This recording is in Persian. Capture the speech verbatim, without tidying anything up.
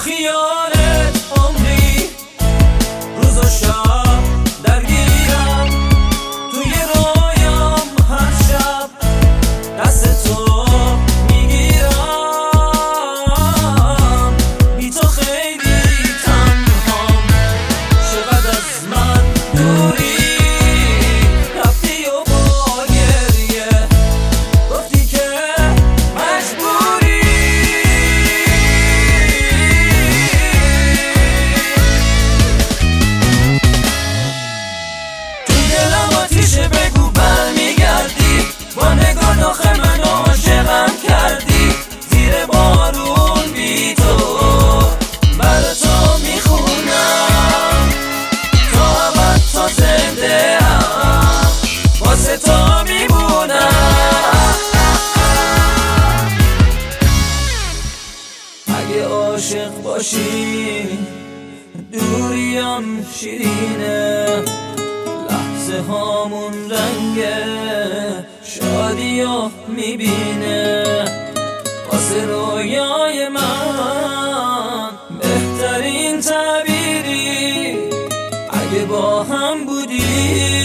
خیالت عمری روز و شب درگیرم، توی رویام هر شب دست تو میگیرم. بی تو خیلی تنهام، چقدر از من دوری، رفتی و با گریه گفتی که مجبوری. تو دلم آتیشه، بگو برمیگردی، با نگاه آخه منو عاشقم کردی. زیر بارون بی تو برا تو میخونم، تا ابد تا زنده هم واسه تو میمونم. اگه عاشق باشی دوریم شیرینه، لحظه هامون رنگ شادیو میبینه. واسه رویای من بهترین تعبیری اگه با هم بودی.